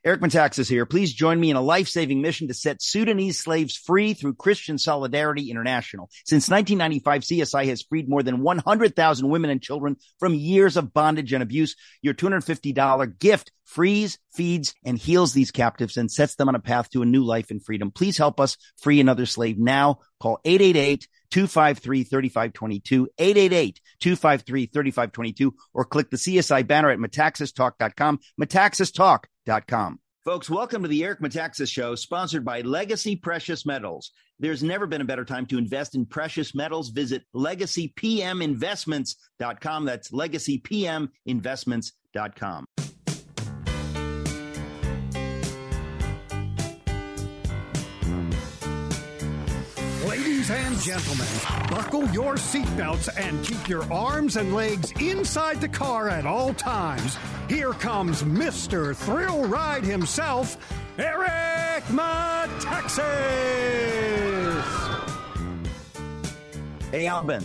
Eric Metaxas here. Please join me in a life-saving mission to set Sudanese slaves free through Christian Solidarity International. Since 1995, CSI has freed more than 100,000 women and children from years of bondage and abuse. Your $250 gift frees, feeds, and heals these captives and sets them on a path to a new life in freedom. Please help us free another slave now. Call 888-253-3522, 888-253-3522, or click the CSI banner at metaxastalk.com, metaxastalk.com. Folks, welcome to the Eric Metaxas Show, sponsored by Legacy Precious Metals. There's never been a better time to invest in precious metals. Visit LegacyPMInvestments.com. That's LegacyPMInvestments.com. Ladies and gentlemen, buckle your seatbelts and keep your arms and legs inside the car at all times. Here comes Mr. Thrill Ride himself, Eric Metaxas. Hey, Albin.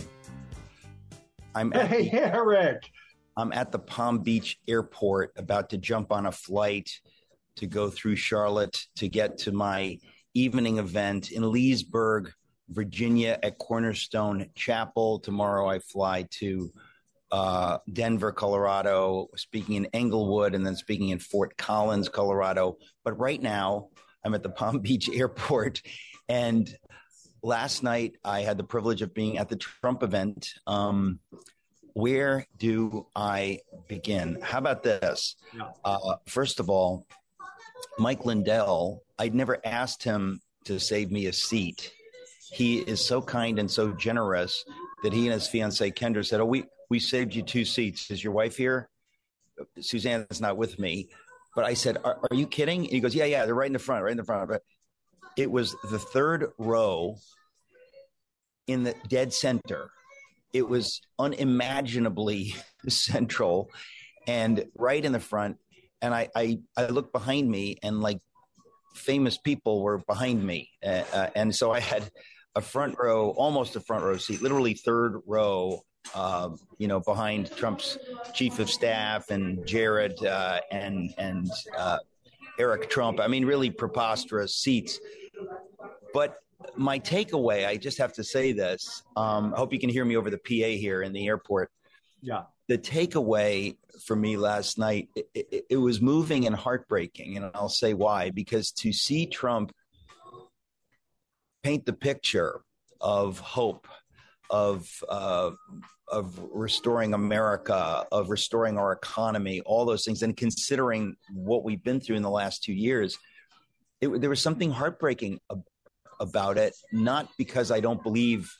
Hey, Eric. I'm at the Palm Beach airport about to jump on a flight to go through Charlotte to get to my evening event in Leesburg, Virginia at Cornerstone Chapel. Tomorrow I fly to Denver, Colorado, speaking in Englewood, and then speaking in Fort Collins, Colorado. But right now I'm at the Palm Beach airport. And last night I had the privilege of being at the Trump event. Where do I begin? How about this? First of all, Mike Lindell, I'd never asked him to save me a seat. He is so kind and so generous that he and his fiancee Kendra said, "Oh, we saved you 2 seats. Is your wife here?" Suzanne is not with me. But I said, are you kidding? And he goes, yeah, they're right in the front. But it was the third row in the dead center. It was unimaginably central and right in the front. And I looked behind me, and like famous people were behind me. And so I had a front row, almost a front row seat, literally third row, behind Trump's chief of staff and Jared and Eric Trump. I mean, really preposterous seats. But my takeaway, I just have to say this. I hope you can hear me over the PA here in the airport. Yeah. The takeaway for me last night, it was moving and heartbreaking. And I'll say why. Because to see Trump paint the picture of hope, of restoring America, of restoring our economy, all those things, and considering what we've been through in the last 2 years, there was something heartbreaking about it. Not because I don't believe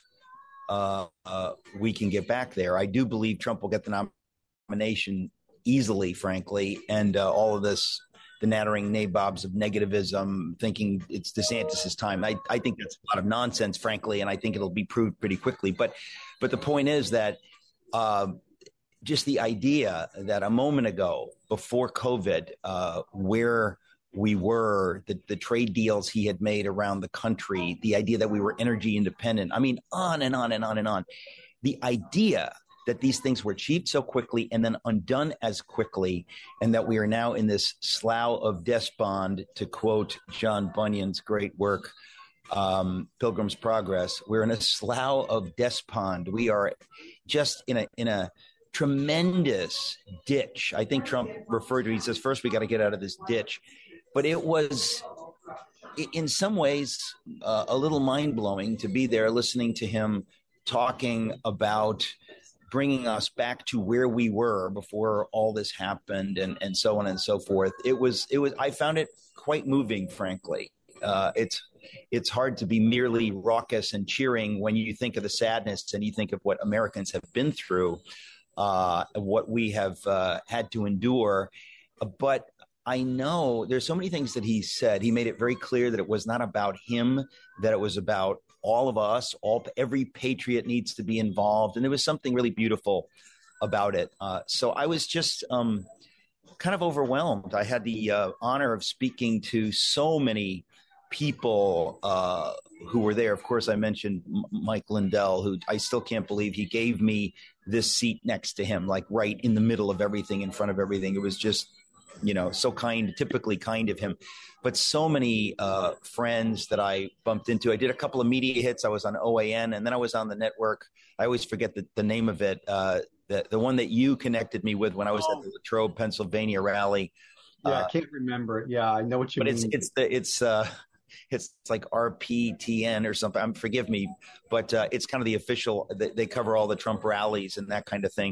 we can get back there. I do believe Trump will get the nomination easily, frankly, and all of this, the nattering nabobs of negativism, thinking it's DeSantis' time. I think that's a lot of nonsense, frankly, and I think it'll be proved pretty quickly. But the point is that just the idea that a moment ago, before COVID, where we were, the trade deals he had made around the country, the idea that we were energy independent. I mean, on and on and on and on. The idea that these things were achieved so quickly and then undone as quickly, and that we are now in this slough of despond, to quote John Bunyan's great work, Pilgrim's Progress. We're in a slough of despond. We are just in a tremendous ditch. I think Trump referred to it. He says, first, we got to get out of this ditch. But it was, in some ways, a little mind-blowing to be there listening to him talking about bringing us back to where we were before all this happened, and so on and so forth. It was. I found it quite moving, frankly. It's hard to be merely raucous and cheering when you think of the sadness and you think of what Americans have been through, what we have had to endure. But I know there's so many things that he said. He made it very clear that it was not about him, that it was about all of us. Every patriot needs to be involved. And there was something really beautiful about it. So I was just kind of overwhelmed. I had the honor of speaking to so many people who were there. Of course, I mentioned Mike Lindell, who I still can't believe he gave me this seat next to him, like right in the middle of everything, in front of everything. It was just so kind, typically kind of him. But so many friends that I bumped into. I did a couple of media hits. I was on OAN, and then I was on the network. I always forget the name of it. The one that you connected me with when I was at the Latrobe, Pennsylvania rally. Yeah, I can't remember it. Yeah, I know what you mean. But it's like RPTN or something. Forgive me, but it's kind of the official. They cover all the Trump rallies and that kind of thing.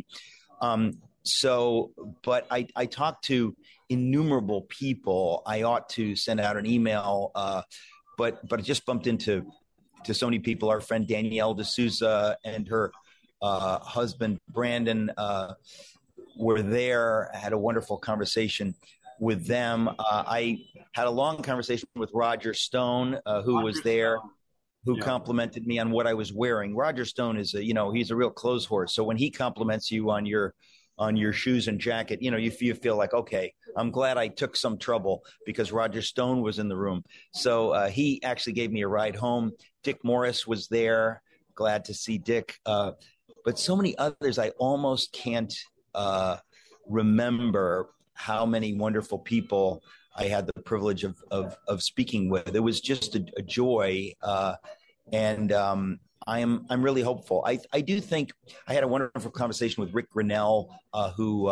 But I talked to innumerable people. I ought to send out an email, but I just bumped into so many people. Our friend Danielle D'Souza and her husband Brandon were there. I had a wonderful conversation with them. I had a long conversation with Roger Stone, who was there, who complimented me on what I was wearing. Roger Stone is he's a real clothes horse. So when he compliments you on your shoes and jacket, you feel like, okay, I'm glad I took some trouble because Roger Stone was in the room. So he actually gave me a ride home. Dick Morris was there. Glad to see Dick. But so many others, I almost can't remember how many wonderful people I had the privilege of speaking with. It was just a joy. And I'm really hopeful. I do think I had a wonderful conversation with Rick Grinnell, who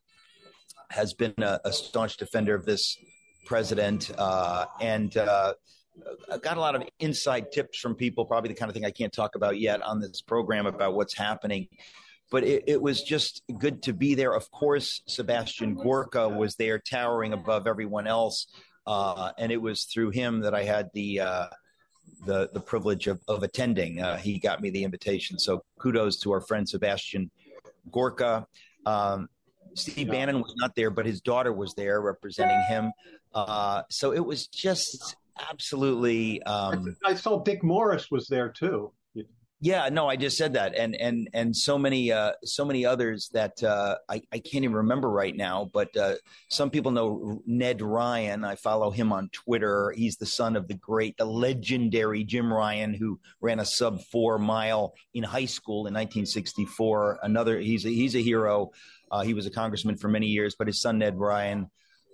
has been a staunch defender of this president, and got a lot of inside tips from people, probably the kind of thing I can't talk about yet on this program about what's happening. But it was just good to be there. Of course, Sebastian Gorka was there, towering above everyone else, and it was through him that I had the privilege of attending. He got me the invitation. So kudos to our friend Sebastian Gorka. Steve Bannon was not there, but his daughter was there representing him. So it was just absolutely. I saw Dick Morris was there too. Yeah, no, I just said that, and so many others that I can't even remember right now. But some people know Ned Ryan. I follow him on Twitter. He's the son of the legendary Jim Ryan, who ran a sub-4 mile in high school in 1964. He's a hero. He was a congressman for many years, but his son Ned Ryan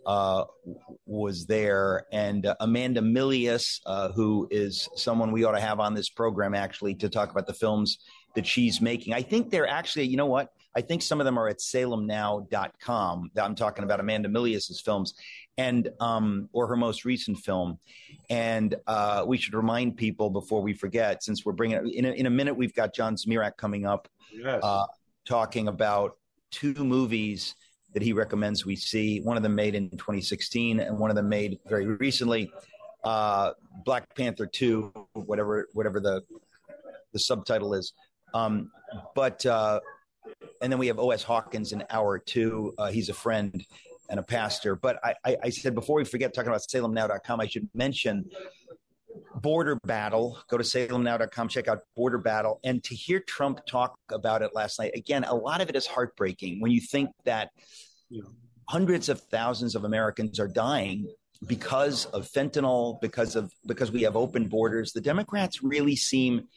was there, and Amanda Milius, who is someone we ought to have on this program actually to talk about the films that she's making. I think they're actually, you know what? I think some of them are at salemnow.com. I'm talking about Amanda Milius's films and or her most recent film. And we should remind people before we forget, since we're bringing in a minute, we've got John Zmirak coming up, talking about two movies that he recommends we see. One of them made in 2016 and one of them made very recently, Black Panther 2, whatever the subtitle is. And then we have O.S. Hawkins in Hour 2. He's a friend and a pastor. But I said, before we forget, talking about salemnow.com, I should mention Border Battle. Go to salemnow.com, check out Border Battle. And to hear Trump talk about it last night, again, a lot of it is heartbreaking when you think that hundreds of thousands of Americans are dying because of fentanyl, because we have open borders. The Democrats really seem,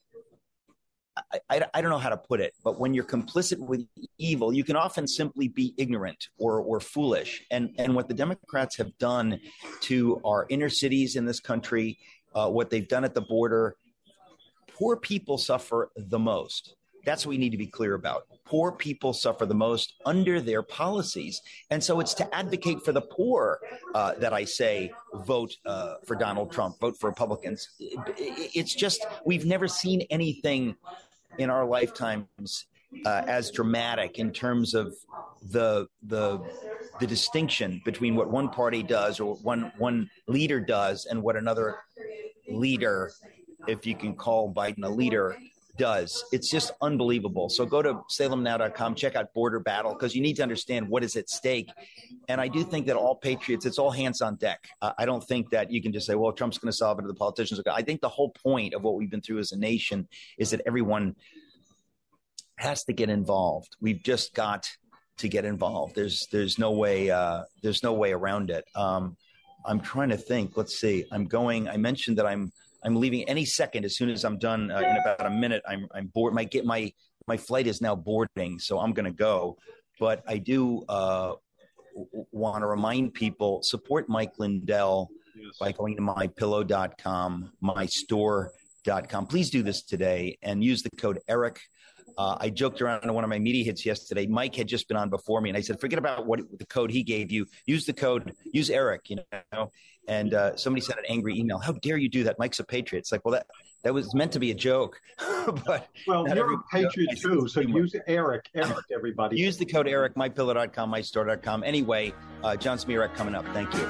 I don't know how to put it, but when you're complicit with evil, you can often simply be ignorant or foolish. And what the Democrats have done to our inner cities in this country, what they've done at the border, poor people suffer the most. That's what we need to be clear about. Poor people suffer the most under their policies. And so it's to advocate for the poor that I say vote for Donald Trump, vote for Republicans. It's just, we've never seen anything in our lifetimes as dramatic in terms of the distinction between what one party does or one leader does and what another leader, if you can call Biden a leader, does. It's just unbelievable. So go to salemnow.com, check out Border Battle, because you need to understand what is at stake. And I do think that all patriots, it's all hands on deck. I don't think that you can just say, well, Trump's going to solve it or the politicians are. I think the whole point of what we've been through as a nation is that everyone has to get involved. We've just got to get involved. There's no way around it. I'm trying to think. Let's see. I mentioned that I'm leaving any second. As soon as I'm done in about a minute, I'm bored. My flight is now boarding, so I'm going to go. But I do want to remind people, support Mike Lindell by going to mypillow.com, mystore.com. Please do this today and use the code ERIC. I joked around in one of my media hits yesterday. Mike had just been on before me, and I said, forget about what the code he gave you. Use the code, use ERIC, And somebody sent an angry email. How dare you do that? Mike's a patriot. It's like, well, that was meant to be a joke. But you're a patriot too, so use ERIC, everybody. Use the code ERIC, mypillow.com, mystore.com. Anyway, John Zmirak coming up. Thank you.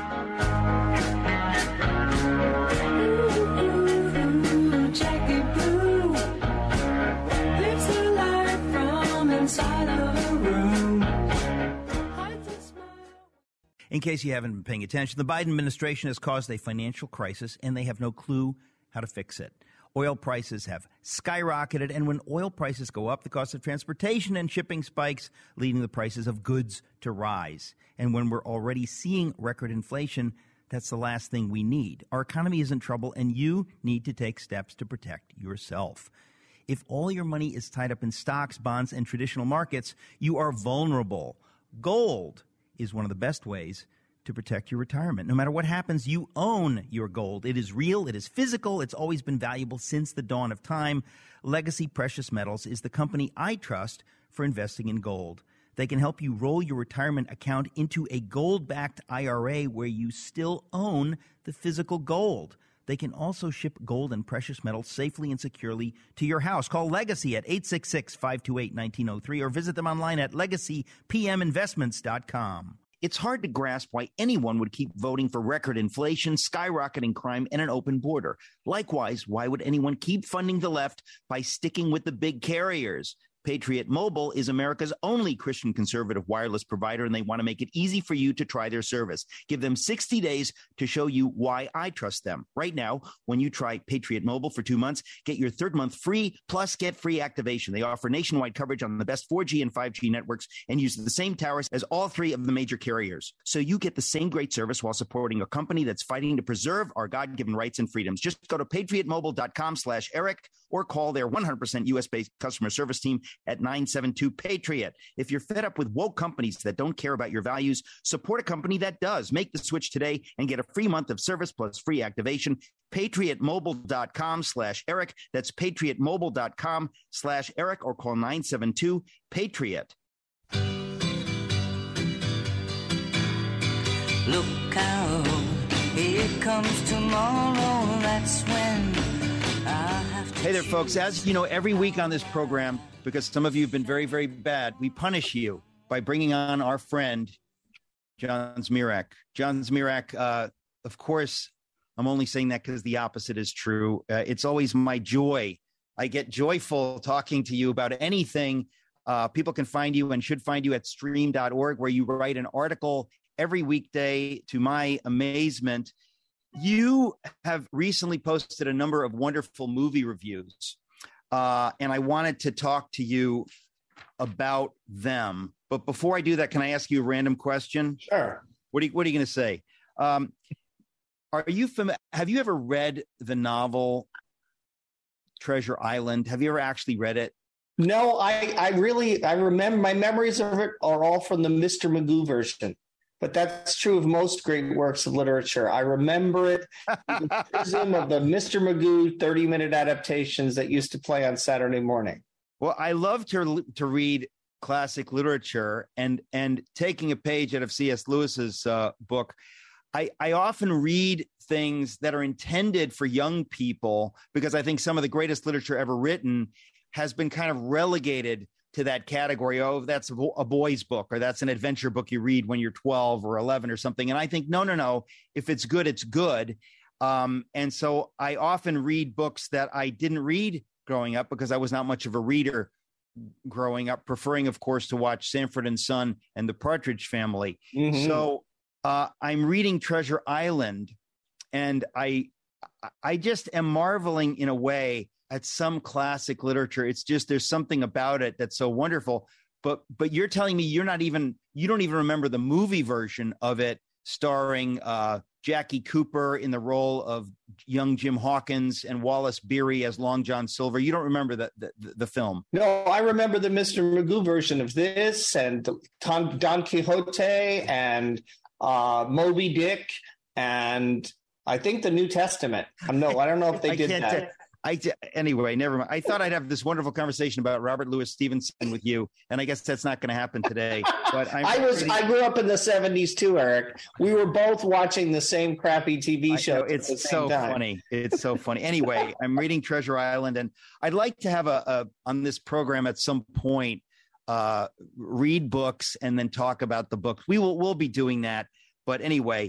In case you haven't been paying attention, the Biden administration has caused a financial crisis, and they have no clue how to fix it. Oil prices have skyrocketed, and when oil prices go up, the cost of transportation and shipping spikes, leading the prices of goods to rise. And when we're already seeing record inflation, that's the last thing we need. Our economy is in trouble, and you need to take steps to protect yourself. If all your money is tied up in stocks, bonds, and traditional markets, you are vulnerable. Gold is one of the best ways to protect your retirement. No matter what happens, you own your gold. It is real. It is physical. It's always been valuable since the dawn of time. Legacy Precious Metals is the company I trust for investing in gold. They can help you roll your retirement account into a gold-backed IRA where you still own the physical gold. They can also ship gold and precious metals safely and securely to your house. Call Legacy at 866-528-1903 or visit them online at legacypminvestments.com. It's hard to grasp why anyone would keep voting for record inflation, skyrocketing crime, and an open border. Likewise, why would anyone keep funding the left by sticking with the big carriers? Patriot Mobile is America's only Christian conservative wireless provider, and they want to make it easy for you to try their service. Give them 60 days to show you why I trust them. Right now, when you try Patriot Mobile for 2 months, get your third month free, plus get free activation. They offer nationwide coverage on the best 4G and 5G networks and use the same towers as all three of the major carriers. So you get the same great service while supporting a company that's fighting to preserve our God-given rights and freedoms. Just go to patriotmobile.com/Eric or call their 100% U.S.-based customer service team at 972-PATRIOT. If you're fed up with woke companies that don't care about your values, support a company that does. Make the switch today and get a free month of service plus free activation. patriotmobile.com/Eric. That's patriotmobile.com/Eric or call 972-PATRIOT. Look out, here comes tomorrow, that's when I'll have to. Hey there, folks. As you know, every week on this program, because some of you have been very, very bad, we punish you by bringing on our friend, John Zmirak. John Zmirak, of course, I'm only saying that because the opposite is true. It's always my joy. I get joyful talking to you about anything. People can find you and should find you at stream.org, where you write an article every weekday. To my amazement, you have recently posted a number of wonderful movie reviews. And I wanted to talk to you about them. But before I do that, can I ask you a random question? Sure. What are you going to say? Have you ever read the novel Treasure Island? Have you ever actually read it? No, I remember, my memories of it are all from the Mr. Magoo version. But that's true of most great works of literature. I remember it through the prism of the Mr. Magoo 30-minute adaptations that used to play on Saturday morning. Well, I love to read classic literature, and taking a page out of C.S. Lewis's book, I often read things that are intended for young people, because I think some of the greatest literature ever written has been kind of relegated to that category. Oh, that's a boy's book, or that's an adventure book you read when you're 12 or 11 or something. And I think, no. If it's good, it's good. And so I often read books that I didn't read growing up because I was not much of a reader growing up, preferring, of course, to watch Sanford and Son and the Partridge Family. Mm-hmm. So I'm reading Treasure Island, and I just am marveling in a way at some classic literature. It's just, there's something about it that's so wonderful. But you're telling me you don't even remember the movie version of it, starring Jackie Cooper in the role of young Jim Hawkins and Wallace Beery as Long John Silver. You don't remember the film? No, I remember the Mr. Magoo version of this, and Don Quixote, and Moby Dick, and I think the New Testament. No, I don't know if they did that. Anyway, never mind. I thought I'd have this wonderful conversation about Robert Louis Stevenson with you, and I guess that's not going to happen today. But I grew up in the 70s too, Eric. We were both watching the same crappy TV show. It's so funny. It's so funny. Anyway, I'm reading Treasure Island, and I'd like to have on this program at some point read books and then talk about the books. We'll be doing that. But anyway,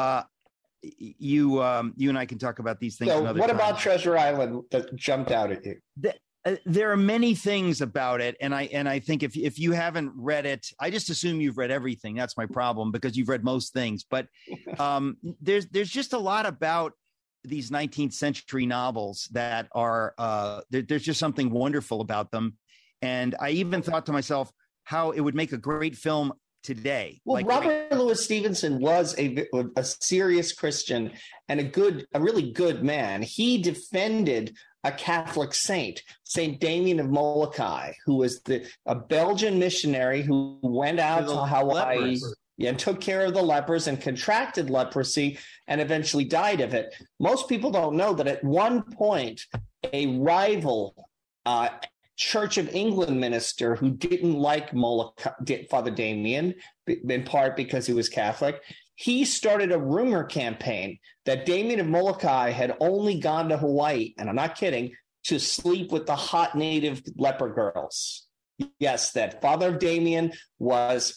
you and I can talk about these things. So what about Treasure Island that jumped out at you? There are many things about it, and I think if you haven't read it, I just assume you've read everything. That's my problem, because you've read most things. But there's just a lot about these 19th century novels that are there's just something wonderful about them. And I even thought to myself how it would make a great film today. Well, Robert Louis Stevenson was a serious Christian and a really good man. He defended a Catholic saint, Saint Damien of Molokai, who was a Belgian missionary who went out to Hawaii and took care of the lepers and contracted leprosy and eventually died of it. Most people don't know that at one point, a rival Church of England minister who didn't like Molokai, Father Damien, in part because he was Catholic, he started a rumor campaign that Damien of Molokai had only gone to Hawaii, and I'm not kidding, to sleep with the hot native leper girls. Yes, that Father Damien was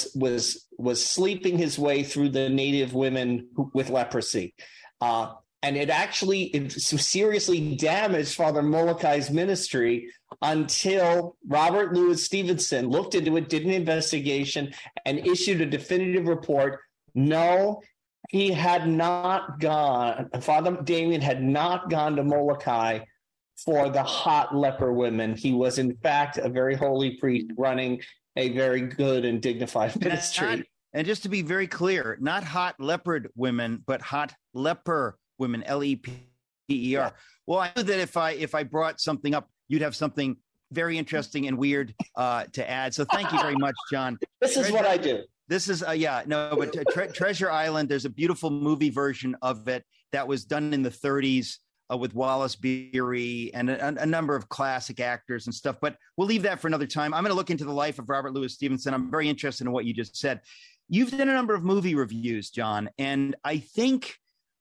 sleeping his way through the native women with leprosy. And it seriously damaged Father Molokai's ministry until Robert Louis Stevenson looked into it, did an investigation, and issued a definitive report. No, he had not gone. Father Damien had not gone to Molokai for the hot leper women. He was, in fact, a very holy priest running a very good and dignified ministry. And just to be very clear, not hot leopard women, but hot leper women, Leper. Yeah. Well, I knew that if I brought something up, you'd have something very interesting and weird to add. So thank you very much, John. This is what I do. This is Treasure Island. There's a beautiful movie version of it that was done in the 30s with Wallace Beery and a number of classic actors and stuff. But we'll leave that for another time. I'm going to look into the life of Robert Louis Stevenson. I'm very interested in what you just said. You've done a number of movie reviews, John, and I think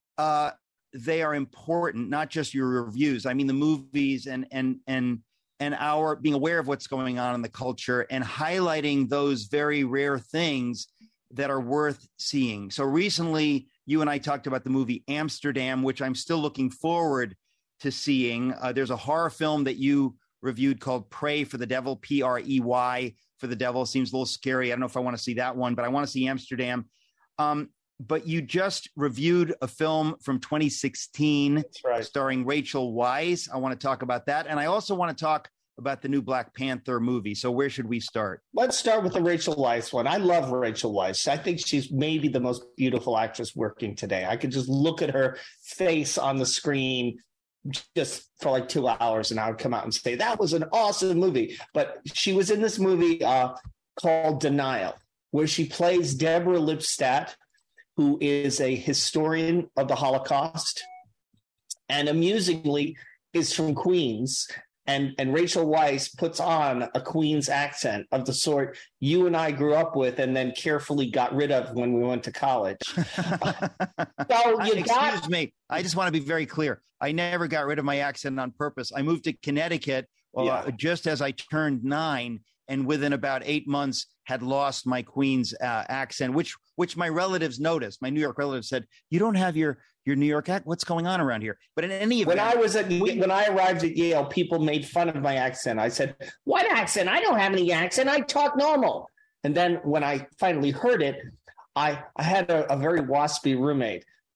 they are important, not just your reviews. I mean, the movies and our being aware of what's going on in the culture and highlighting those very rare things that are worth seeing. So recently, you and I talked about the movie Amsterdam, which I'm still looking forward to seeing. There's a horror film that you reviewed called Prey for the Devil, Prey for the Devil. Seems a little scary. I don't know if I want to see that one, but I want to see Amsterdam. But you just reviewed a film from 2016 starring Rachel Weisz. I want to talk about that. And I also want to talk about the new Black Panther movie. So where should we start? Let's start with the Rachel Weisz one. I love Rachel Weisz. I think she's maybe the most beautiful actress working today. I could just look at her face on the screen just for like 2 hours and I would come out and say, that was an awesome movie. But she was in this movie called Denial, where she plays Deborah Lipstadt, who is a historian of the Holocaust, and amusingly is from Queens. And Rachel Weisz puts on a Queens accent of the sort you and I grew up with and then carefully got rid of when we went to college. Excuse me. I just want to be very clear. I never got rid of my accent on purpose. I moved to Connecticut just as I turned 9, and within about 8 months had lost my Queens accent, which my relatives noticed. My New York relatives said, "You don't have your New York accent. What's going on around here?" But in any event, when I arrived at Yale, people made fun of my accent. I said, "What accent? I don't have any accent. I talk normal." And then when I finally heard it, I had a very waspy roommate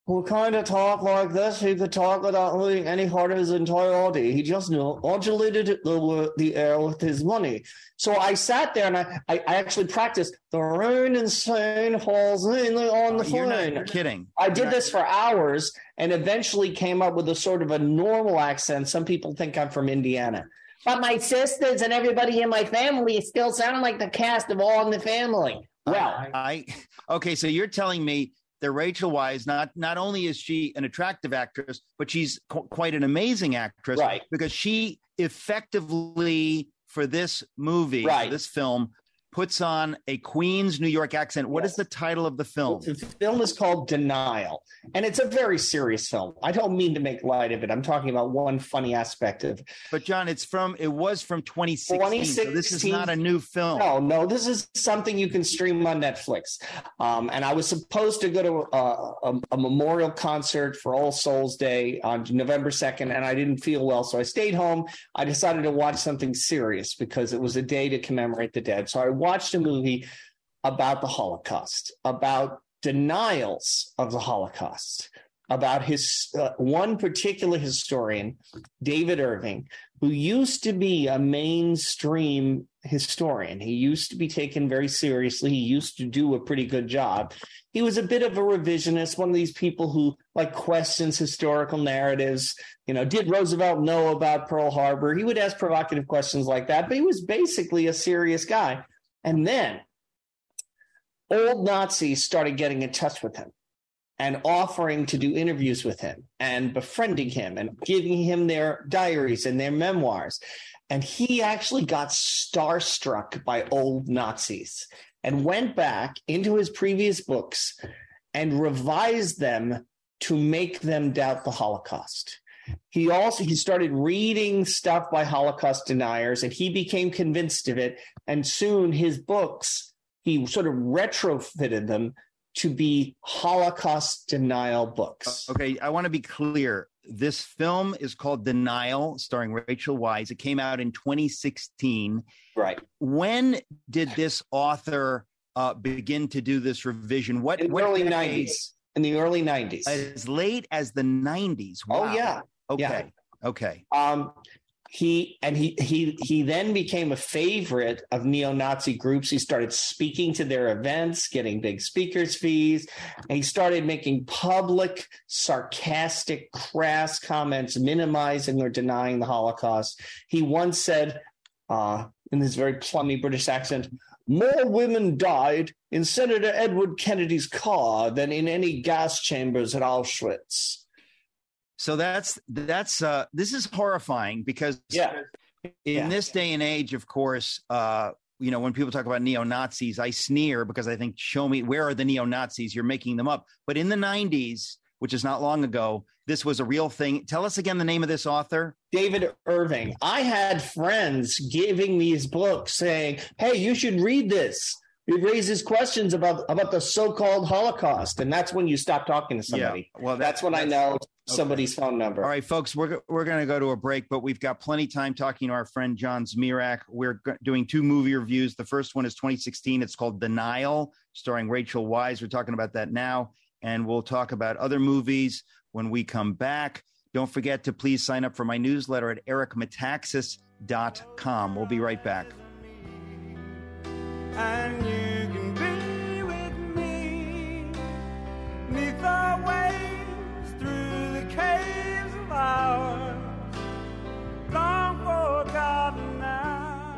who kind of talked like this. He could talk without moving any part of his entire body. He just modulated the air with his money. So I sat there and I actually practiced the rain and sand falls in on the phone. You're kidding. I did this for hours and eventually came up with a sort of a normal accent. Some people think I'm from Indiana. But my sisters and everybody in my family still sound like the cast of All in the Family. Well, okay, so you're telling me that Rachel Weisz, not only is she an attractive actress, but she's quite an amazing actress, right? Because she effectively, for this movie, for this film, puts on a Queens, New York accent. What is the title of the film? The film is called Denial, and it's a very serious film. I don't mean to make light of it. I'm talking about one funny aspect of it. But John, it was from 2016, so this is not a new film. No, this is something you can stream on Netflix. And I was supposed to go to a memorial concert for All Souls Day on November 2nd, and I didn't feel well, so I stayed home. I decided to watch something serious because it was a day to commemorate the dead. So I watched a movie about the Holocaust, about denials of the Holocaust, about his one particular historian, David Irving, who used to be a mainstream historian. He used to be taken very seriously. He used to do a pretty good job. He was a bit of a revisionist, one of these people who questions historical narratives. Did Roosevelt know about Pearl Harbor? He would ask provocative questions like that, but he was basically a serious guy. And then old Nazis started getting in touch with him and offering to do interviews with him and befriending him and giving him their diaries and their memoirs. And he actually got starstruck by old Nazis and went back into his previous books and revised them to make them doubt the Holocaust. He started reading stuff by Holocaust deniers, and he became convinced of it. And soon his books, he sort of retrofitted them to be Holocaust denial books. Okay, I want to be clear. This film is called Denial, starring Rachel Weisz. It came out in 2016. Right. When did this author begin to do this revision? In the early 90s. In the early 90s. As late as the 90s. Wow. Oh, yeah. Okay. Yeah. Okay. He then became a favorite of neo-Nazi groups. He started speaking to their events, getting big speakers fees. And he started making public, sarcastic, crass comments, minimizing or denying the Holocaust. He once said, in his very plummy British accent, "More women died in Senator Edward Kennedy's car than in any gas chambers at Auschwitz." So this is horrifying because in this day and age, of course, when people talk about neo-Nazis, I sneer because I think, show me, where are the neo-Nazis? You're making them up. But in the 90s, which is not long ago, this was a real thing. Tell us again the name of this author. David Irving. I had friends giving me his book saying, "Hey, you should read this. It raises questions about the so-called Holocaust." And that's when you stop talking to somebody. Yeah, well, that's when I know somebody's phone number. All right, folks, we're going to go to a break, but we've got plenty of time talking to our friend John Zmirak. We're doing 2 movie reviews. The first one is 2016. It's called Denial, starring Rachel Weisz. We're talking about that now, and we'll talk about other movies when we come back. Don't forget to please sign up for my newsletter at ericmetaxas.com. We'll be right back. And you can be with me 'neath the waves, through the caves of ours, long forgotten now.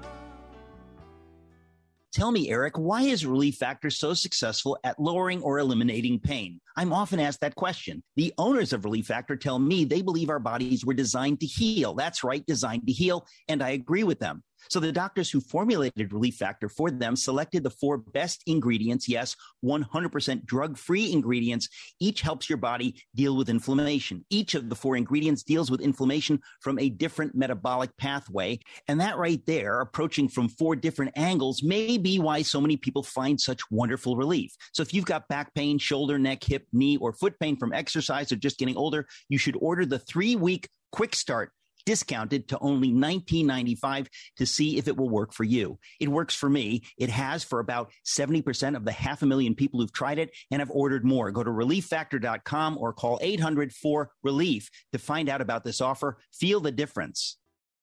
Tell me, Eric, why is Relief Factor so successful at lowering or eliminating pain? I'm often asked that question. The owners of Relief Factor tell me they believe our bodies were designed to heal. That's right, designed to heal, and I agree with them. So the doctors who formulated Relief Factor for them selected the 4 best ingredients, yes, 100% drug-free ingredients. Each helps your body deal with inflammation. Each of the 4 ingredients deals with inflammation from a different metabolic pathway. And that right there, approaching from 4 different angles, may be why so many people find such wonderful relief. So if you've got back pain, shoulder, neck, hip, knee, or foot pain from exercise or just getting older, you should order the 3-week Quick Start discounted to only $19.95 to see if it will work for you. It works for me. It has for about 70% of the 500,000 people who've tried it and have ordered more. Go to ReliefFactor.com or call 800-4RELIEF to find out about this offer. Feel the difference.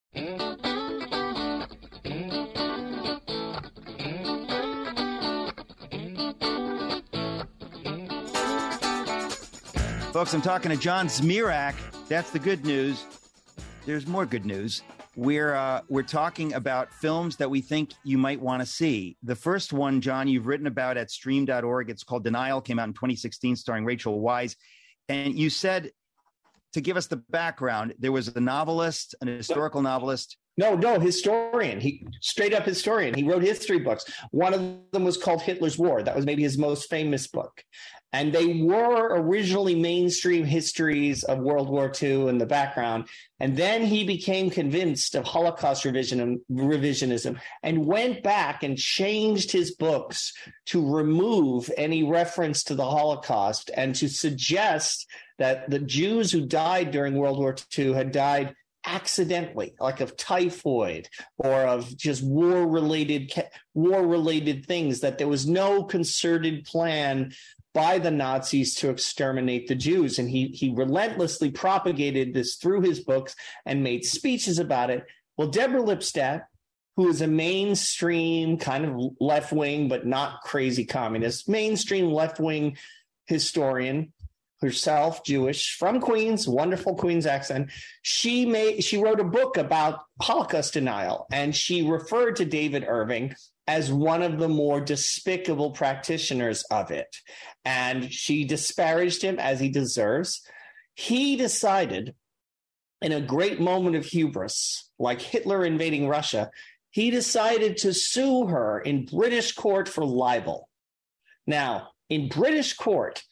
Folks, I'm talking to John Zmirak. That's the good news. There's more good news. We're talking about films that we think you might want to see. The first one, John, you've written about at stream.org. It's called Denial, came out in 2016, starring Rachel Weisz. And you said, to give us the background, there was a novelist, an historical novelist. No, historian. He straight up historian. He wrote history books. One of them was called Hitler's War. That was maybe his most famous book. And they were originally mainstream histories of World War II in the background. And then he became convinced of Holocaust revisionism and went back and changed his books to remove any reference to the Holocaust and to suggest that the Jews who died during World War II had died accidentally, like of typhoid or of just war-related things, that there was no concerted plan by the Nazis to exterminate the Jews. And he relentlessly propagated this through his books and made speeches about it. Well, Deborah Lipstadt, who is a mainstream kind of left-wing, but not crazy communist, mainstream left-wing historian, herself Jewish, from Queens, wonderful Queens accent. She wrote a book about Holocaust denial, and she referred to David Irving as one of the more despicable practitioners of it. And she disparaged him, as he deserves. He decided, in a great moment of hubris, like Hitler invading Russia, he decided to sue her in British court for libel. Now, in British court,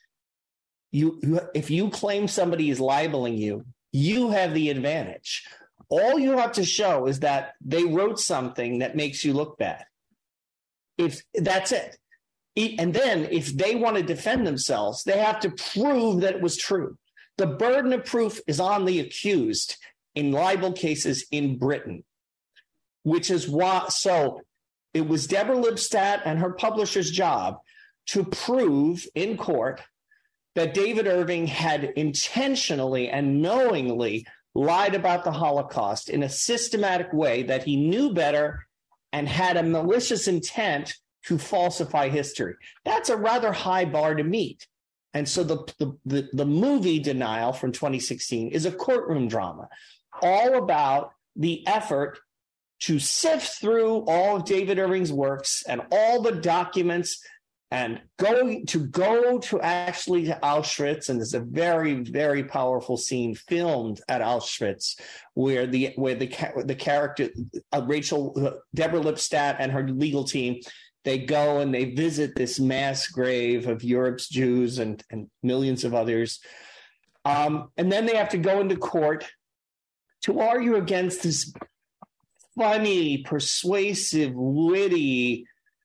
if you claim somebody is libeling you, you have the advantage. All you have to show is that they wrote something that makes you look bad. If that's it. And then if they want to defend themselves, they have to prove that it was true. The burden of proof is on the accused in libel cases in Britain, which is why. So it was Deborah Lipstadt and her publisher's job to prove in court that David Irving had intentionally and knowingly lied about the Holocaust in a systematic way, that he knew better and had a malicious intent to falsify history. That's a rather high bar to meet. And so the movie Denial from 2016 is a courtroom drama, all about the effort to sift through all of David Irving's works and all the documents and go to actually to Auschwitz. And there's a very, very powerful scene filmed at Auschwitz where the character Deborah Lipstadt and her legal team, they go and they visit this mass grave of Europe's Jews and millions of others. And then they have to go into court to argue against this funny, persuasive, witty,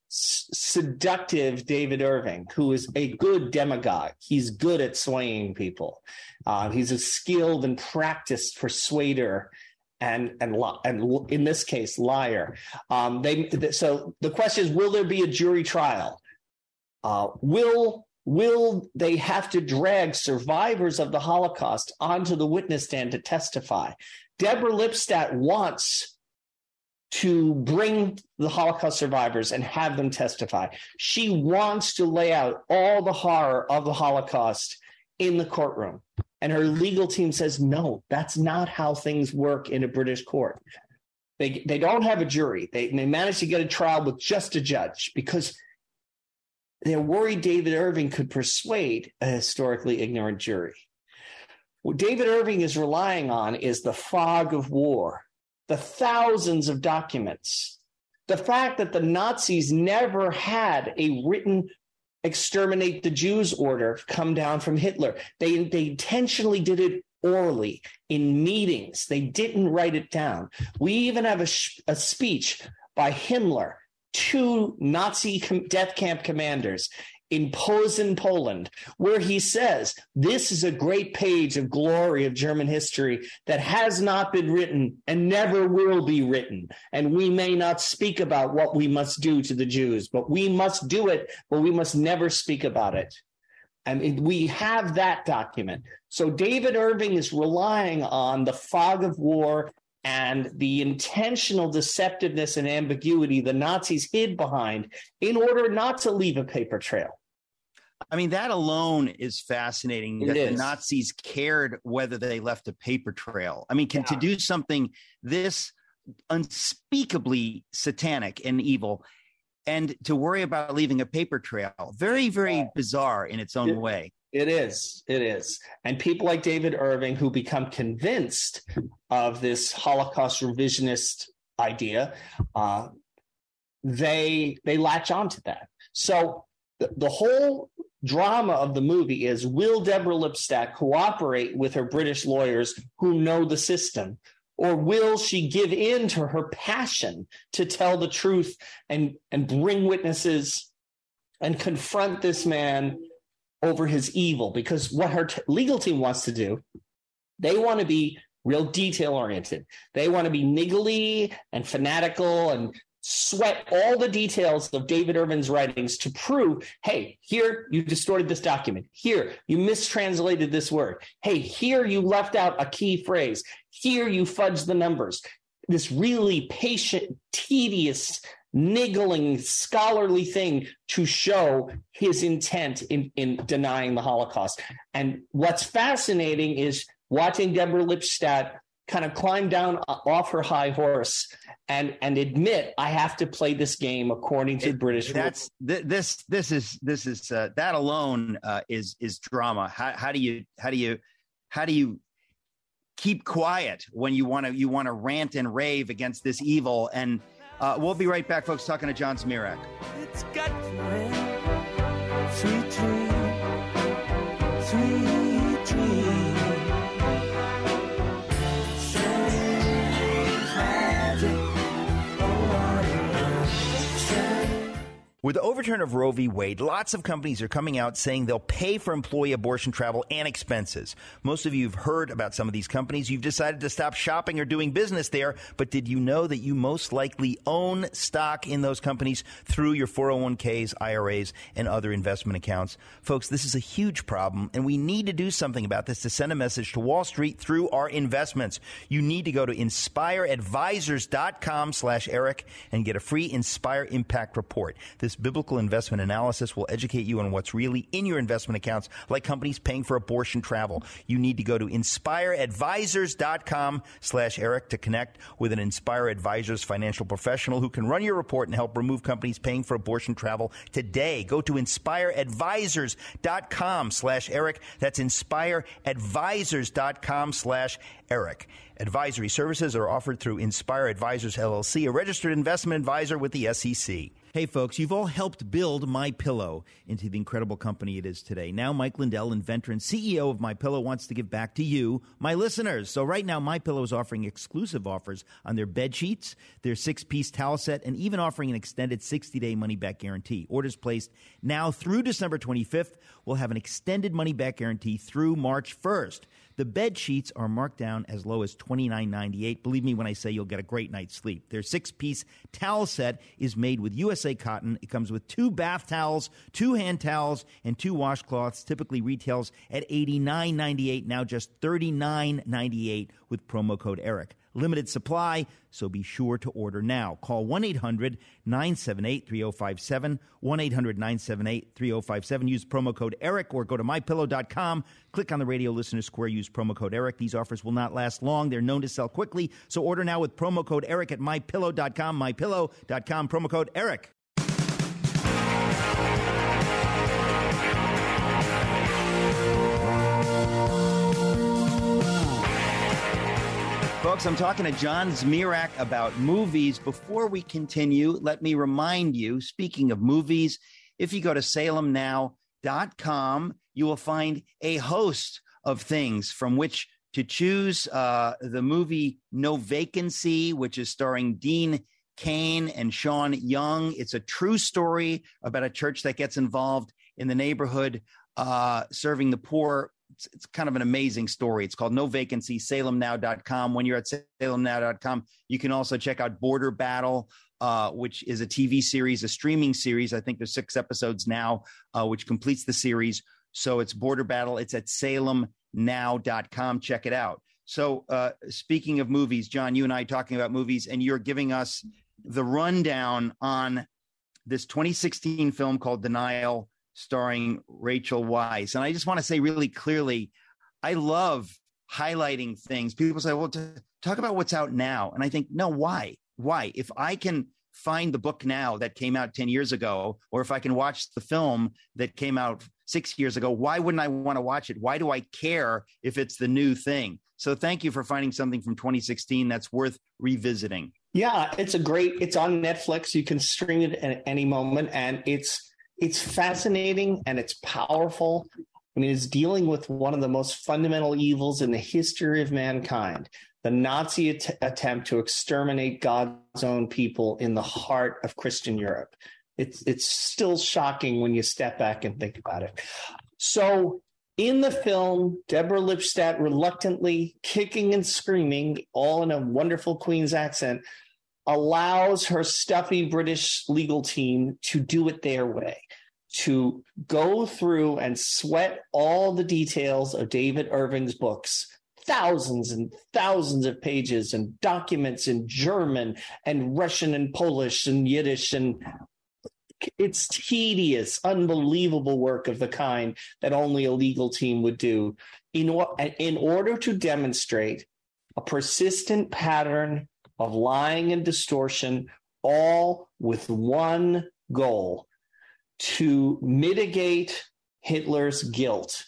seductive David Irving, who is a good demagogue. He's good at swaying people. He's a skilled and practiced persuader and in this case, liar. So the question is, will there be a jury trial? Will they have to drag survivors of the Holocaust onto the witness stand to testify? Deborah Lipstadt wants to bring the Holocaust survivors and have them testify. She wants to lay out all the horror of the Holocaust in the courtroom. And her legal team says, no, that's not how things work in a British court. They don't have a jury. They managed to get a trial with just a judge because they're worried David Irving could persuade a historically ignorant jury. What David Irving is relying on is the fog of war, the thousands of documents, the fact that the Nazis never had a written exterminate the Jews order come down from Hitler. They intentionally did it orally in meetings. They didn't write it down. We even have a speech by Himmler to Nazi death camp commanders in Posen, Poland, where he says, this is a great page of glory of German history that has not been written and never will be written. And we may not speak about what we must do to the Jews, but we must do it, but we must never speak about it. And we have that document. So David Irving is relying on the fog of war and the intentional deceptiveness and ambiguity the Nazis hid behind in order not to leave a paper trail. I mean, that alone is fascinating, that the Nazis cared whether they left a paper trail. I mean, to do something this unspeakably satanic and evil and to worry about leaving a paper trail, very, very bizarre in its own way. It is. And people like David Irving, who become convinced of this Holocaust revisionist idea, they latch onto that. So the whole drama of the movie is, will Deborah Lipstadt cooperate with her British lawyers who know the system? Or will she give in to her passion to tell the truth and bring witnesses and confront this man over his evil? Because what her legal team wants to do, they want to be real detail-oriented. They want to be niggly and fanatical and sweat all the details of David Irving's writings to prove, hey, here you distorted this document. Here you mistranslated this word. Hey, here you left out a key phrase. Here you fudged the numbers. This really patient, tedious, niggling, scholarly thing to show his intent in denying the Holocaust. And what's fascinating is watching Deborah Lipstadt kind of climb down off her high horse and admit, I have to play this game according to British rules. This is that alone is drama. How do you keep quiet when you want to rant and rave against this evil? And we'll be right back, folks, talking to John Zmirak. It's got to end. Sweet dream, sweet dream. With the overturn of Roe v. Wade, lots of companies are coming out saying they'll pay for employee abortion travel and expenses. Most of you have heard about some of these companies. You've decided to stop shopping or doing business there, but did you know that you most likely own stock in those companies through your 401ks, IRAs, and other investment accounts? Folks, this is a huge problem, and we need to do something about this to send a message to Wall Street through our investments. You need to go to inspireadvisors.com/Eric and get a free Inspire Impact Report. This biblical investment analysis will educate you on what's really in your investment accounts, like companies paying for abortion travel. You need to go to inspireadvisors.com/Eric to connect with an Inspire Advisors financial professional who can run your report and help remove companies paying for abortion travel today. Go to inspireadvisors.com/Eric. That's inspireadvisors.com/Eric. Advisory services are offered through Inspire Advisors, LLC, a registered investment advisor with the SEC. Hey, folks, you've all helped build MyPillow into the incredible company it is today. Now, Mike Lindell, inventor and CEO of MyPillow, wants to give back to you, my listeners. So right now, MyPillow is offering exclusive offers on their bed sheets, their 6-piece towel set, and even offering an extended 60-day money-back guarantee. Orders placed now through December 25th will have an extended money-back guarantee through March 1st. The bed sheets are marked down as low as $29.98. Believe me when I say you'll get a great night's sleep. Their 6-piece towel set is made with USA cotton. It comes with 2 bath towels, 2 hand towels, and 2 washcloths. Typically retails at $89.98, now just $39.98 with promo code ERIC. Limited supply, so be sure to order now. Call 1-800-978-3057, 1-800-978-3057. Use promo code ERIC or go to mypillow.com. Click on the radio listener square. Use promo code ERIC. These offers will not last long. They're known to sell quickly, so order now with promo code ERIC at mypillow.com, mypillow.com, promo code ERIC. Folks, I'm talking to John Zmirak about movies. Before we continue, let me remind you, speaking of movies, if you go to salemnow.com, you will find a host of things from which to choose. The movie No Vacancy, which is starring Dean Cain and Sean Young. It's a true story about a church that gets involved in the neighborhood, serving the poor. It's kind of an amazing story. It's called No Vacancy, salemnow.com. When you're at salemnow.com, you can also check out Border Battle, which is a TV series, a streaming series. I think there's 6 episodes now, which completes the series. So it's Border Battle. It's at salemnow.com. Check it out. So speaking of movies, John, you and I talking about movies, and you're giving us the rundown on this 2016 film called Denial, starring Rachel Weisz. And I just want to say really clearly, I love highlighting things. People say, well, talk about what's out now. And I think, no, why? Why? If I can find the book now that came out 10 years ago, or if I can watch the film that came out 6 years ago, why wouldn't I want to watch it? Why do I care if it's the new thing? So thank you for finding something from 2016 that's worth revisiting. Yeah, it's on Netflix. You can stream it at any moment. And it's fascinating and it's powerful. I mean, it's dealing with one of the most fundamental evils in the history of mankind, the Nazi attempt to exterminate God's own people in the heart of Christian Europe. It's still shocking when you step back and think about it. So in the film, Deborah Lipstadt reluctantly, kicking and screaming, all in a wonderful Queen's accent, allows her stuffy British legal team to do it their way, to go through and sweat all the details of David Irving's books, thousands and thousands of pages and documents in German and Russian and Polish and Yiddish, and it's tedious, unbelievable work of the kind that only a legal team would do in order to demonstrate a persistent pattern of lying and distortion, all with one goal: to mitigate Hitler's guilt,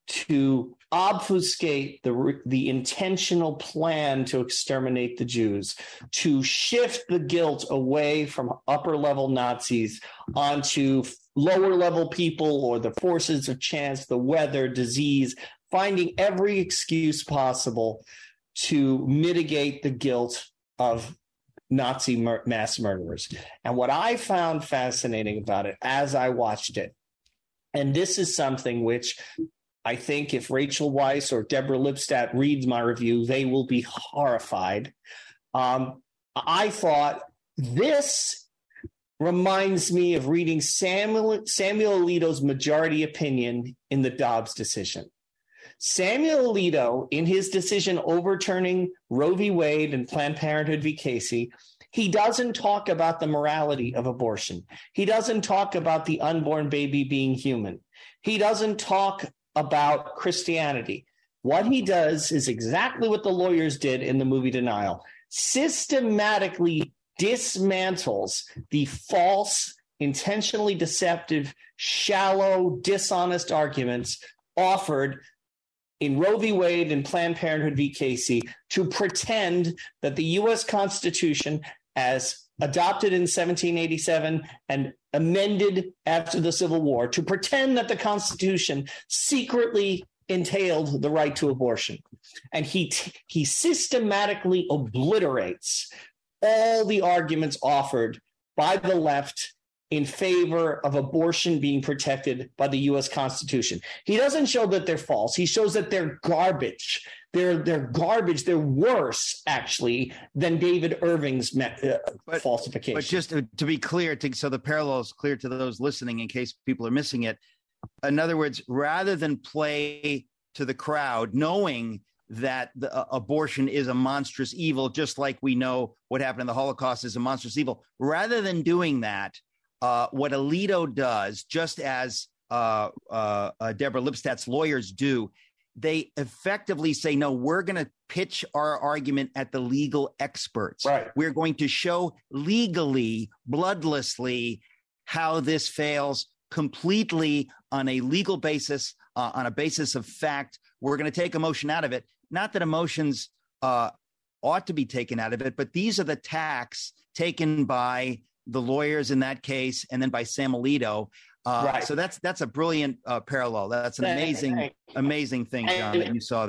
to obfuscate the intentional plan to exterminate the Jews, to shift the guilt away from upper-level Nazis onto lower-level people or the forces of chance, the weather, disease, finding every excuse possible to mitigate the guilt of Nazi mass murderers. And what I found fascinating about it as I watched it, and this is something which I think if Rachel Weisz or Deborah Lipstadt reads my review, they will be horrified. I thought this reminds me of reading Samuel Alito's majority opinion in the Dobbs decision. Samuel Alito, in his decision overturning Roe v. Wade and Planned Parenthood v. Casey, he doesn't talk about the morality of abortion. He doesn't talk about the unborn baby being human. He doesn't talk about Christianity. What he does is exactly what the lawyers did in the movie Denial: systematically dismantles the false, intentionally deceptive, shallow, dishonest arguments offered in Roe v. Wade and Planned Parenthood v. Casey to pretend that the U.S. Constitution, as adopted in 1787 and amended after the Civil War, to pretend that the Constitution secretly entailed the right to abortion. And he systematically obliterates all the arguments offered by the left in favor of abortion being protected by the U.S. Constitution. He doesn't show that they're false. He shows that they're garbage. They're garbage. They're worse, actually, than David Irving's falsification. But just to be clear, so the parallel is clear to those listening in case people are missing it. In other words, rather than play to the crowd, knowing that abortion is a monstrous evil, just like we know what happened in the Holocaust is a monstrous evil, rather than doing that, what Alito does, just as Deborah Lipstadt's lawyers do, they effectively say, no, we're going to pitch our argument at the legal experts. Right. We're going to show legally, bloodlessly, how this fails completely on a legal basis, on a basis of fact. We're going to take emotion out of it. Not that emotions ought to be taken out of it, but these are the tacks taken by the lawyers in that case, and then by Sam Alito. Right. So that's a brilliant parallel. That's an amazing thing, John, that you saw that.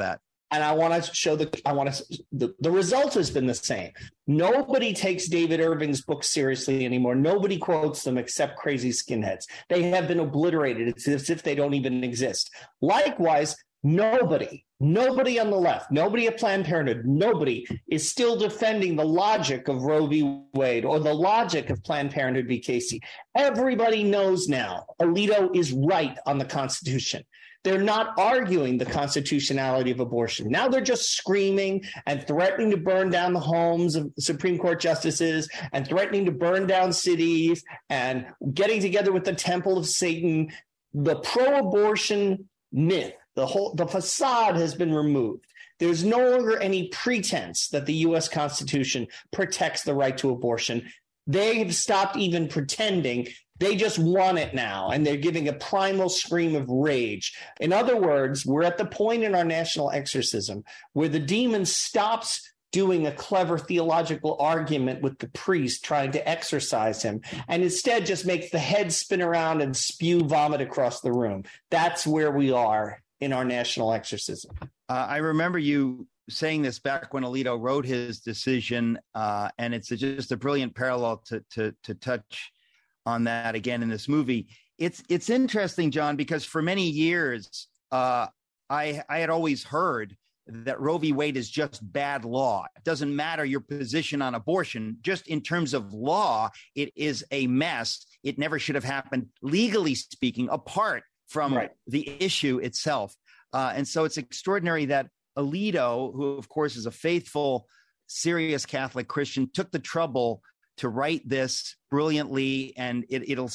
And I want to show the result has been the same. Nobody takes David Irving's books seriously anymore. Nobody quotes them except crazy skinheads. They have been obliterated. It's as if they don't even exist. Likewise, nobody on the left, nobody at Planned Parenthood, nobody is still defending the logic of Roe v. Wade or the logic of Planned Parenthood v. Casey. Everybody knows now Alito is right on the Constitution. They're not arguing the constitutionality of abortion. Now they're just screaming and threatening to burn down the homes of Supreme Court justices and threatening to burn down cities and getting together with the Temple of Satan. The pro-abortion myth, the facade has been removed. There's no longer any pretense that the U.S. Constitution protects the right to abortion. They have stopped even pretending. They just want it now, and they're giving a primal scream of rage. In other words, we're at the point in our national exorcism where the demon stops doing a clever theological argument with the priest trying to exorcise him, and instead just makes the head spin around and spew vomit across the room. That's where we are in our national exorcism. I remember you saying this back when Alito wrote his decision, and it's just a brilliant parallel to touch on that again in this movie. It's interesting, John, because for many years I had always heard that Roe v. Wade is just bad law. It doesn't matter your position on abortion. Just in terms of law, it is a mess. It never should have happened, legally speaking, apart from the issue itself. And so it's extraordinary that Alito, who of course is a faithful, serious Catholic Christian, took the trouble to write this brilliantly, and it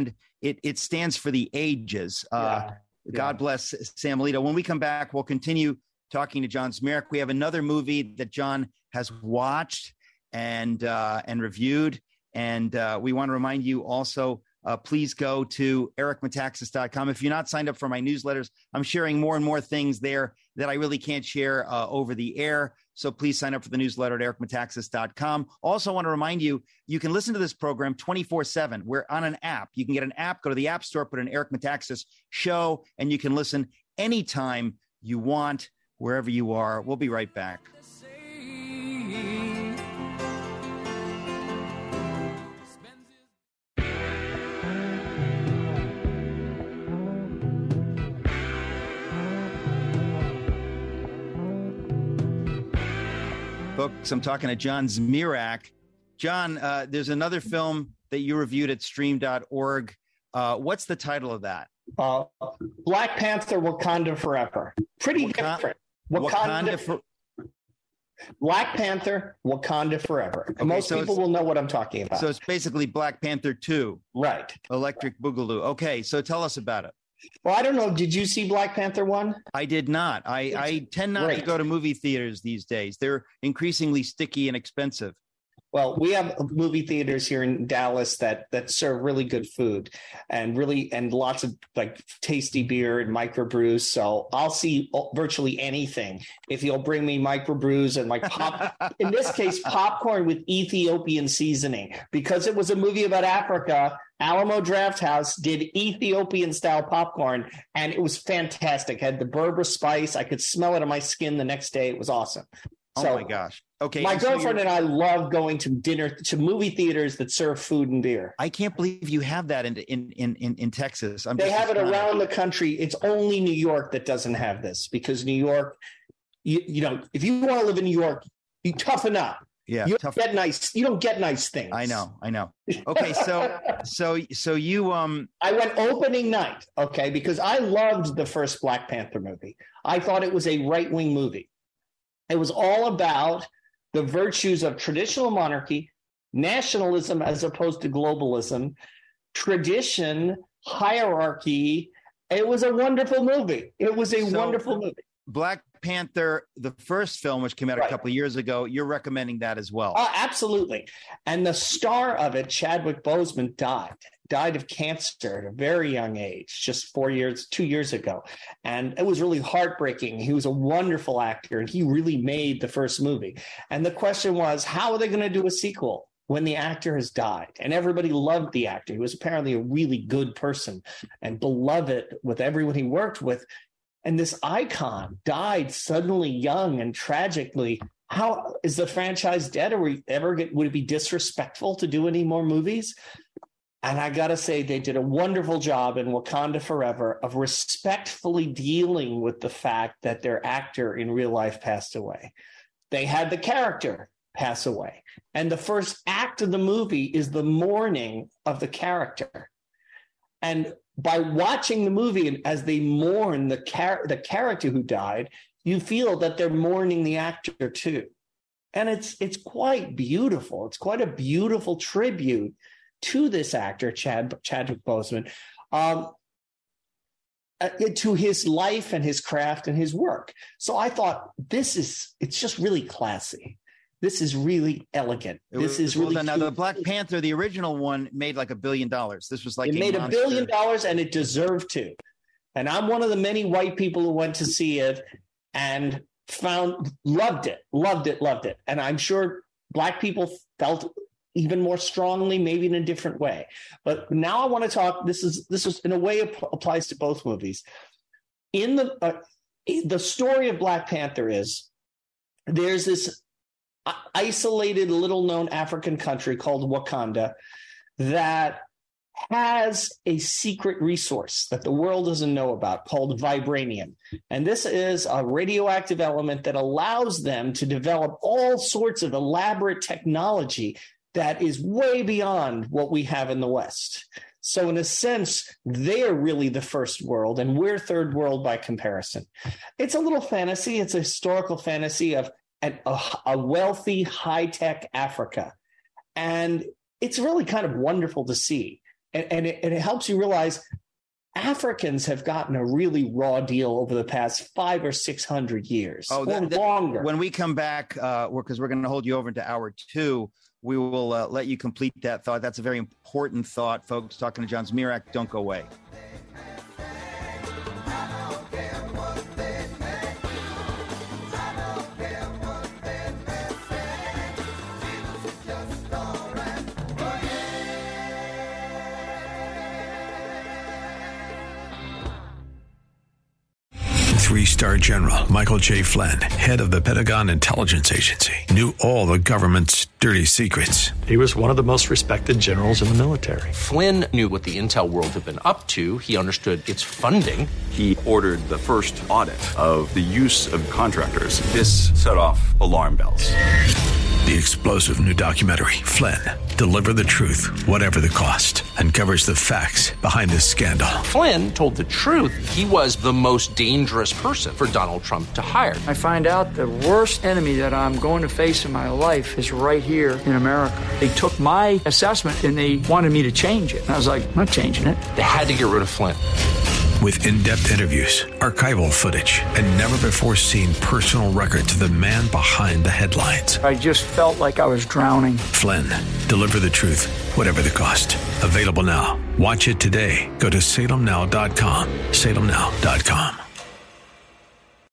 stands for the ages. God bless Sam Alito. When we come back, we'll continue talking to John Zmirak. We have another movie that John has watched and reviewed, and we want to remind you also, please go to ericmetaxas.com. If you're not signed up for my newsletters, I'm sharing more and more things there that I really can't share over the air. So please sign up for the newsletter at ericmetaxas.com. Also want to remind you, you can listen to this program 24/7. We're on an app. You can get an app, go to the App Store, put in Eric Metaxas Show, and you can listen anytime you want, wherever you are. We'll be right back. Folks, I'm talking to John Zmirak. John, there's another film that you reviewed at stream.org. What's the title of that? Black Panther, Wakanda Forever. Pretty different. Black Panther, Wakanda Forever. Okay, most people will know what I'm talking about. So it's basically Black Panther 2. Right. Electric Boogaloo. Okay, so tell us about it. Well, I don't know. Did you see Black Panther 1? I did not. I tend not to go to movie theaters these days. They're increasingly sticky and expensive. Well, we have movie theaters here in Dallas that serve really good food and lots of like tasty beer and microbrews. So I'll see virtually anything if you'll bring me microbrews and like in this case, popcorn with Ethiopian seasoning, because it was a movie about Africa. Alamo Drafthouse did Ethiopian style popcorn, and it was fantastic. Had the Berber spice. I could smell it on my skin the next day. It was awesome. Oh my gosh. Okay. My girlfriend and I love going to movie theaters that serve food and beer. I can't believe you have that in Texas. They have it around the country. It's only New York that doesn't have this, because New York, you know, if you want to live in New York, you toughen up. Yeah. You don't get nice things. I know. Okay. So you, I went opening night. Okay. Because I loved the first Black Panther movie. I thought it was a right-wing movie. It was all about the virtues of traditional monarchy, nationalism as opposed to globalism, tradition, hierarchy. It was a wonderful movie. Wonderful movie. Black Panther, the first film, which came out a couple of years ago, you're recommending that as well. Absolutely. And the star of it, Chadwick Boseman, died of cancer at a very young age, just 2 years ago. And it was really heartbreaking. He was a wonderful actor, and he really made the first movie. And the question was, how are they going to do a sequel when the actor has died? And everybody loved the actor. He was apparently a really good person and beloved with everyone he worked with. and this icon died suddenly young and tragically. How is the franchise dead? Would it be disrespectful to do any more movies? And I got to say, they did a wonderful job in Wakanda Forever of respectfully dealing with the fact that their actor in real life passed away. They had the character pass away. And the first act of the movie is the mourning of the character. And by watching the movie as they mourn the character who died, you feel that they're mourning the actor too. And it's quite beautiful. It's quite a beautiful tribute to this actor, Chadwick Boseman, to his life and his craft and his work. So I thought it's just really classy. This is really elegant. This is really now the Black Panther, the original one, made like $1 billion. This was like it made $1 billion, and it deserved to. And I'm one of the many white people who went to see it and loved it. And I'm sure Black people felt even more strongly, maybe in a different way. But now I want to talk. This is in a way applies to both movies. In the story of Black Panther is there's this isolated, little-known African country called Wakanda that has a secret resource that the world doesn't know about called vibranium. And this is a radioactive element that allows them to develop all sorts of elaborate technology that is way beyond what we have in the West. So in a sense, they're really the first world, and we're third world by comparison. It's a little fantasy. It's a historical fantasy of a wealthy, high-tech Africa. And it's really kind of wonderful to see. And it helps you realize Africans have gotten a really raw deal over the past 500 or 600 years, or longer. When we come back, because we're going to hold you over into hour 2, we will let you complete that thought. That's a very important thought, folks. Talking to John Zmirak. Don't go away. Three-star General Michael J. Flynn, head of the Pentagon Intelligence Agency, knew all the government's dirty secrets. He was one of the most respected generals in the military. Flynn knew what the intel world had been up to. He understood its funding. He ordered the first audit of the use of contractors. This set off alarm bells. The explosive new documentary, Flynn, Deliver the Truth, Whatever the Cost, uncovers the facts behind this scandal. Flynn told the truth. He was the most dangerous person for Donald Trump to hire. I find out the worst enemy that I'm going to face in my life is right here in America. They took my assessment and they wanted me to change it. And I was like, I'm not changing it. They had to get rid of Flynn. With in-depth interviews, archival footage, and never-before-seen personal records of the man behind the headlines. I just felt like I was drowning. Flynn, Deliver the Truth, Whatever the Cost. Available now. Watch it today. Go to salemnow.com. salemnow.com.